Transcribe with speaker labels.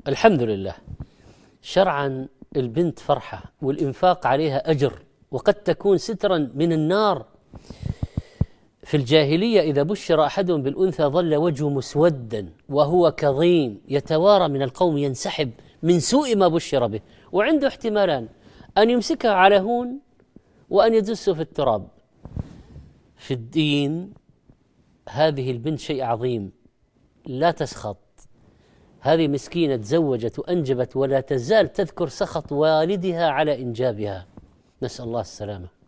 Speaker 1: الحمد لله. شرعا البنت فرحة والإنفاق عليها أجر، وقد تكون سترا من النار. في الجاهلية إذا بشر أحدهم بالأنثى ظل وجهه مسودا وهو كظيم يتوارى من القوم، ينسحب من سوء ما بشر به، وعنده احتمالان: أن يمسكها على هون، وأن يدسه في التراب. في الدين هذه البنت شيء عظيم، لا تسخط. هذه مسكينة تزوجت وأنجبت ولا تزال تذكر سخط والدها على إنجابها، نسأل الله السلامة.